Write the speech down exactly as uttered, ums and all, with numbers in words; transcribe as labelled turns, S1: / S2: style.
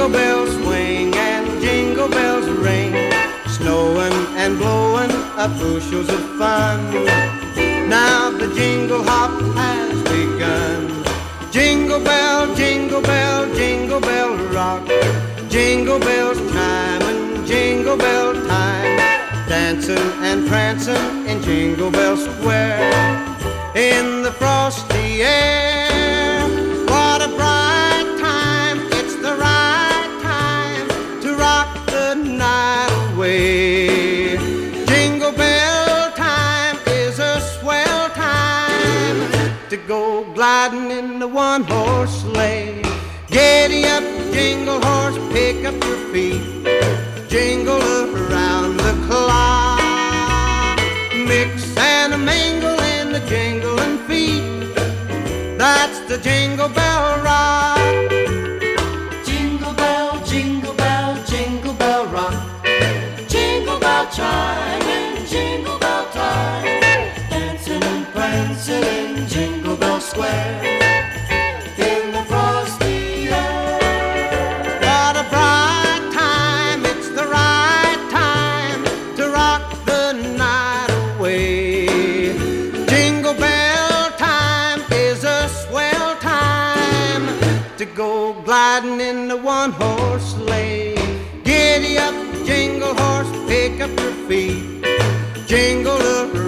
S1: Jingle bells swing and jingle bells ring, snowing and blowing up bushels of fun. Now the jingle hop has begun. Jingle bell, jingle bell, jingle bell rock, jingle bells chiming, jingle bell time, dancing and prancing in Jingle Bell Square. In the frosty air, what a bright time, it's the right time to rock the night away. Jingle bell time is a swell time to go gliding in the one-horse sleigh. Giddy up, jingle horse, pick up your feet, jingle around the clock, mix and a mingle in the jingling feet. That's the Jingle Bell Rock.
S2: Jingle bell, jingle bell, jingle bell rock, jingle bell chime in Jingle Bell time, dancing and prancing in Jingle Bell Square. In the frosty air,
S1: What a bright time, it's the right time to rock the night away. Jingle bell time is a swell time to go gliding in the one-horse sleigh. Giddy up, jingle horse, pick up your feet, jingle around